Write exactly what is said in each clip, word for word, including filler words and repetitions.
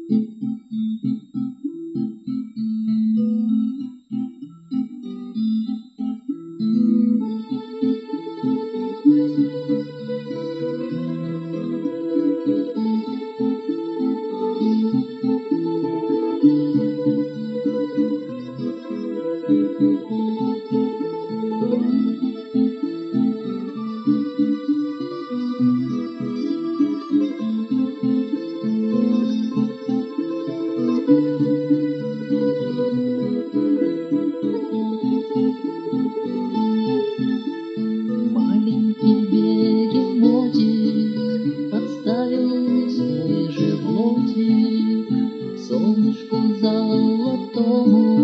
Маленький бегемотик подставил свой животик солнышку золотому,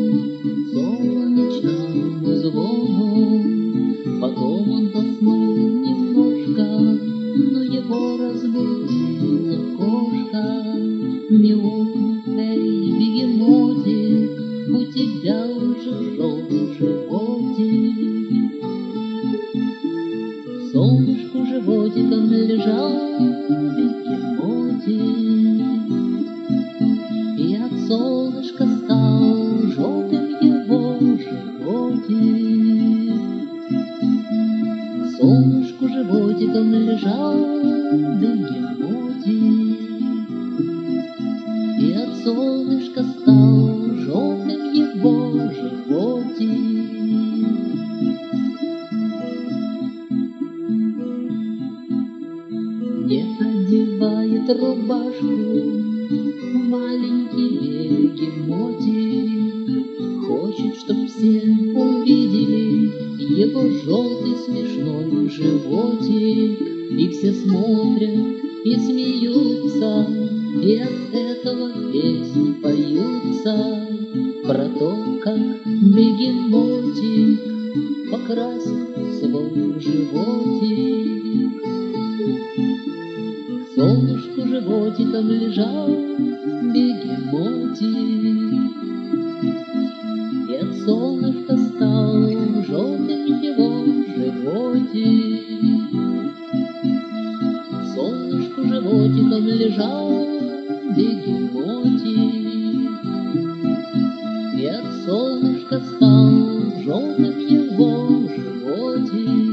солнечному звону. Потом он заснул немножко, но его разбудила кошка. Мяукнув: эй, бегемотик, у тебя уже желтый животик. Солнышку животиком лежал бегемотик, и от солнышка стал желтым его животик. Солнышку животиком лежал бегемотик, и от солнышка стал желтым его животик. Не одевает рубашку маленький бегемотик, хочет, чтоб все увидели его желтый смешной животик. И все смотрят и смеются, и от этого песни поются про то, как бегемотик покрасил свой животик. Солнышку животиком лежал бегемотик, и от солнышка стал желтым его животик. Солнышку животиком лежал бегемотик, и от солнышка стал желтым его животик.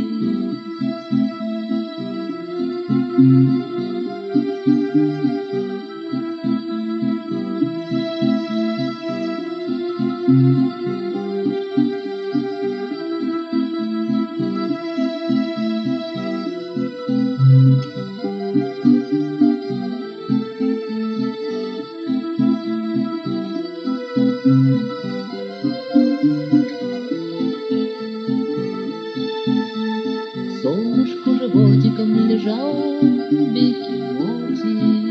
Солнышку животиком лежал бегемотик,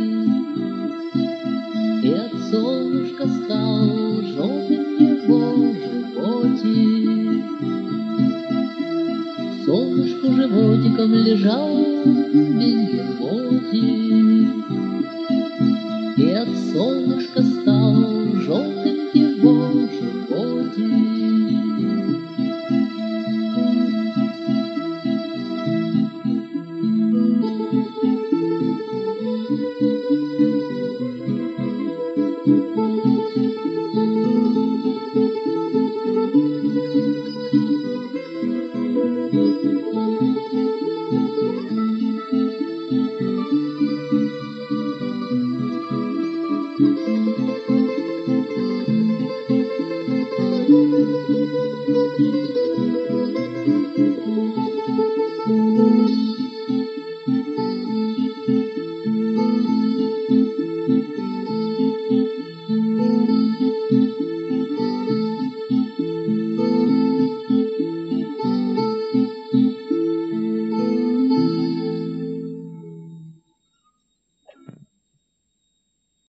и от солнышка стал желтым его животик. Солнышку животиком лежал